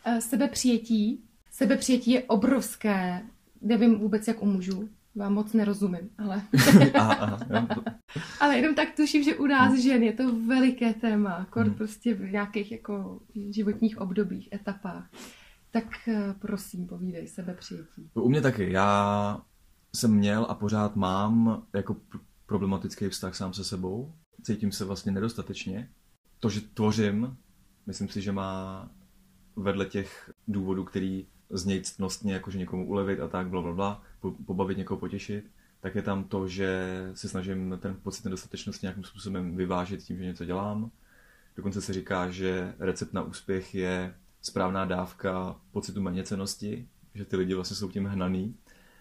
Sebepřijetí. Sebepřijetí je obrovské. Nevím vůbec, jak u mužů. Vám moc nerozumím, ale... Ale jenom tak tuším, že u nás žen je to veliké téma. Prostě v nějakých jako životních obdobích, etapách. Tak prosím, povídej, sebepřijetí. U mě taky. Já jsem měl a pořád mám jako problematický vztah sám se sebou. Cítím se vlastně nedostatečně. To, že tvořím, myslím si, že má vedle těch důvodů, který znějí ctnostně, jakože někomu ulevit a tak, blablabla, pobavit někoho, potěšit, tak je tam to, že se snažím ten pocit nedostatečnosti nějakým způsobem vyvážit tím, že něco dělám. Dokonce se říká, že recept na úspěch je správná dávka pocitu méněcennosti, že ty lidi vlastně jsou tím hnaný.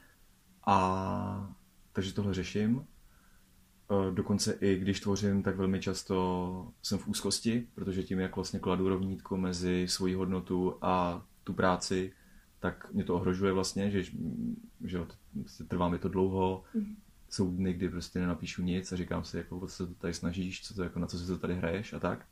A takže tohle řeším. Dokonce i když tvořím, tak velmi často jsem v úzkosti, protože tím, jak vlastně kladu rovnítko mezi svoji hodnotu a tu práci, tak mě to ohrožuje vlastně, že trvá mi to dlouho. Jsou dny, kdy prostě nenapíšu nic a říkám si, jako, co se to tady snažíš, na co si to tady hraješ a tak.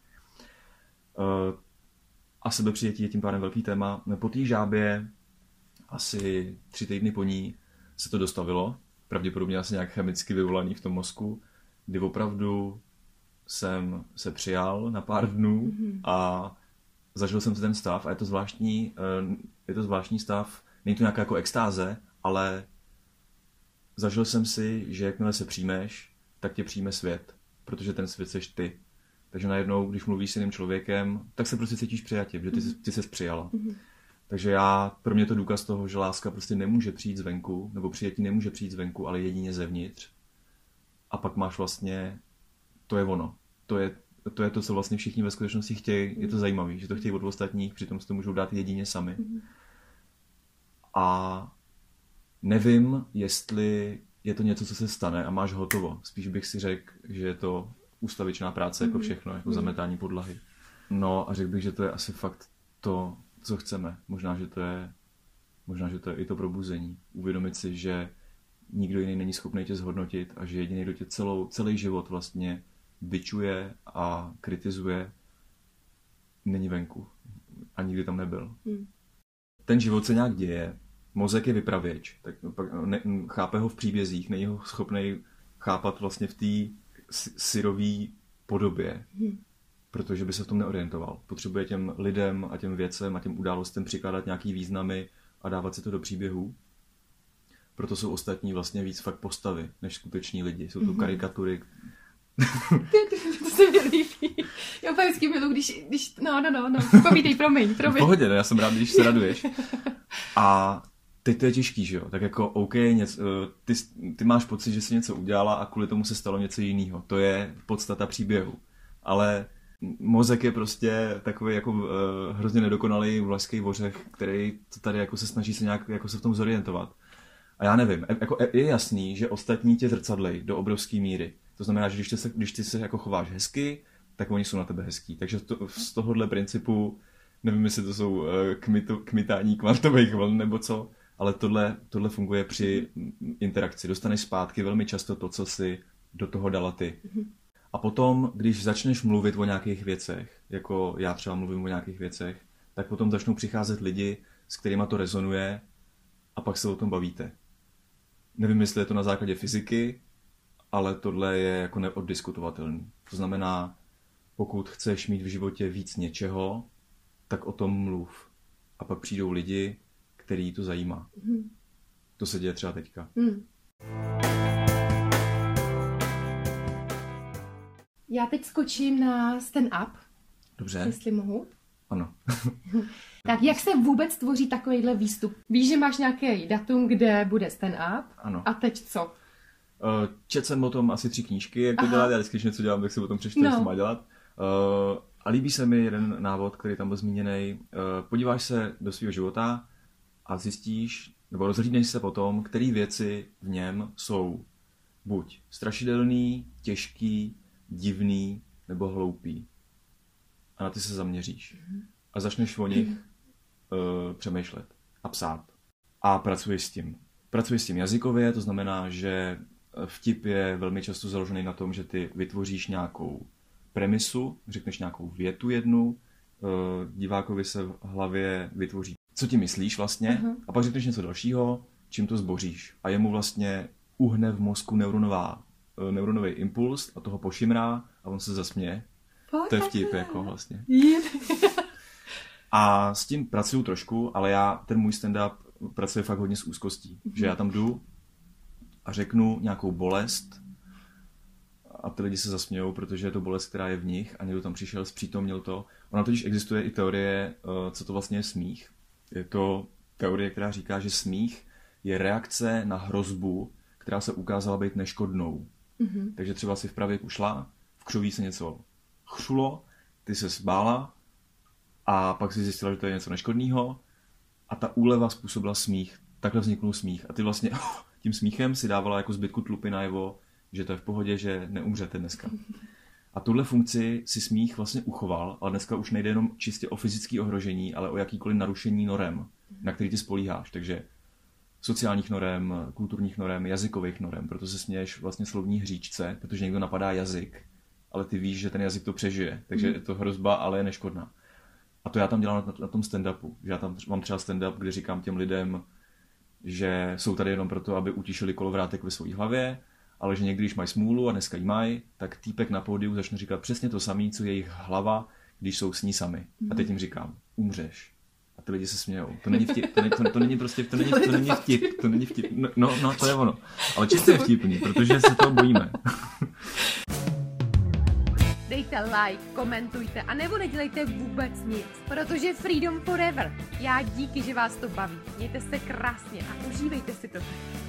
A sebepřijetí je tím pádem velký téma. Po té žábě asi 3 týdny po ní se to dostavilo. Pravděpodobně asi nějak chemicky vyvolaný v tom mozku, kdy opravdu jsem se přijal na pár dnů a zažil jsem si ten stav a je to zvláštní stav, není to nějaká jako extáze, ale zažil jsem si, že jakmile se přijmeš, tak tě přijme svět, protože ten svět seš ty. Takže najednou, když mluvíš s jiným člověkem, tak se prostě cítíš přijatě, že ty ses přijala. Takže pro mě je to důkaz toho, že láska prostě nemůže přijít zvenku, nebo přijetí nemůže přijít zvenku, ale jedině zevnitř. A pak máš vlastně, to je ono. To je to, co vlastně všichni ve skutečnosti chtějí. Je to zajímavé, že to chtějí od ostatních, přitom si to můžou dát jedině sami. A nevím, jestli je to něco, co se stane a máš hotovo. Spíš bych si řekl, že je to ústavičná práce, jako všechno, jako zametání podlahy. No a řekl bych, že to je asi fakt to, co chceme. Možná, že to je i to probuzení. Uvědomit si, že nikdo jiný není schopný tě zhodnotit a že jediný, kdo tě celý život vlastně bičuje a kritizuje, není venku. A nikdy tam nebyl. Ten život se nějak děje. Mozek je vypravěč. Tak pak chápe ho v příbězích, není ho schopný chápat vlastně v té syrový podobě. Protože by se v tom neorientoval. Potřebuje těm lidem a těm věcem a těm událostem přikládat nějaký významy a dávat si to do příběhů. Proto jsou ostatní vlastně víc fakt postavy, než skuteční lidi. Jsou to karikatury. To se mi líbí. Já úplně vždycky milu, když no. Povídej, promiň. V pohodě, já jsem rád, když se raduješ. A teď to je těžký, že jo? Tak jako OK, ty máš pocit, že jsi něco udělala a kvůli tomu se stalo něco jiného. To je podstata příběhu. Ale mozek je prostě takový jako hrozně nedokonalý vlašský ořech, který to tady jako se snaží se nějak jako se v tom zorientovat. A já nevím, jako je jasný, že ostatní tě zrcadlej do obrovské míry. To znamená, že když ty se jako chováš hezky, tak oni jsou na tebe hezký. Takže z tohohle principu, nevím, jestli to jsou kmitání kvantových vln nebo co, ale tohle funguje při interakci. Dostaneš zpátky velmi často to, co si do toho dala ty. A potom, když začneš mluvit o nějakých věcech, jako já třeba mluvím o nějakých věcech, tak potom začnou přicházet lidi, s kterýma to rezonuje a pak se o tom bavíte. Nevím, jestli je to na základě fyziky, ale tohle je jako neoddiskutovatelný. To znamená, pokud chceš mít v životě víc něčeho, tak o tom mluv. A pak přijdou lidi, který to zajímá. To se děje třeba teďka. Já teď skočím na stand-up. Dobře. Jestli mohu. Ano. Tak jak se vůbec tvoří takovýhle výstup? Víš, že máš nějaký datum, kde bude stand-up? Ano. A teď co? Četl jsem o tom asi 3 knížky, jak to dělat. Já vždycky, když něco dělám, tak si o tom přečtu, jak se má dělat. A líbí se mi jeden návod, který tam byl zmíněný. Podíváš se do svého života a zjistíš, nebo rozhlídneš se potom, které věci v něm jsou buď strašidelný, těžký, divný nebo hloupý. A na ty se zaměříš. A začneš o nich přemýšlet a psát. A pracuješ s tím. Pracuješ s tím jazykově, to znamená, že vtip je velmi často založený na tom, že ty vytvoříš nějakou premisu, řekneš nějakou větu jednu, divákovi se v hlavě vytvoří, co ti myslíš vlastně, a pak řekneš něco dalšího, čím to zboříš. A jemu vlastně uhne v mozku neuronový impuls a toho pošimrá a on se zasměje. To je vtip, jako vlastně. A s tím pracuju trošku, ale ten můj stand-up pracuje fakt hodně s úzkostí. Že já tam jdu a řeknu nějakou bolest a ty lidi se zasmějou, protože je to bolest, která je v nich a někdo tam přišel, zpřítomnil to. Ona totiž existuje i teorie, co to vlastně je smích. Je to teorie, která říká, že smích je reakce na hrozbu, která se ukázala být neškodnou. Takže třeba si v pravěku šla, v křoví se něco chřulo, ty se zbála a pak si zjistila, že to je něco neškodného a ta úleva způsobila smích. Takhle vzniknul smích a ty vlastně tím smíchem si dávala jako zbytku tlupy najevo, že to je v pohodě, že neumřete dneska. A tuhle funkci si smích vlastně uchoval, ale dneska už nejde jenom čistě o fyzické ohrožení, ale o jakýkoliv narušení norem, na který ty spolíháš. Takže sociálních norem, kulturních norem, jazykových norem, proto se směješ vlastně slovní hříčce, protože někdo napadá jazyk, ale ty víš, že ten jazyk to přežije, takže je to hrozba, ale je neškodná. A to já tam dělám na tom stand-upu, že já tam mám třeba stand-up, kde říkám těm lidem, že jsou tady jenom proto, aby utišili kolovrátek ve své hlavě, ale že někdy, když mají smůlu a dneska jí mají, tak týpek na pódiu začne říkat přesně to samé, co je jejich hlava, když jsou s ní sami. A teď jim říkám, umřeš. A ty lidi se smějou. To není vtip, to není vtip. No, to je ono. Ale čistě je vtipný, protože se toho bojíme. Dejte like, komentujte a nebo nedělejte vůbec nic, protože Freedom Forever. Já díky, že vás to baví. Mějte se krásně a užívejte si to.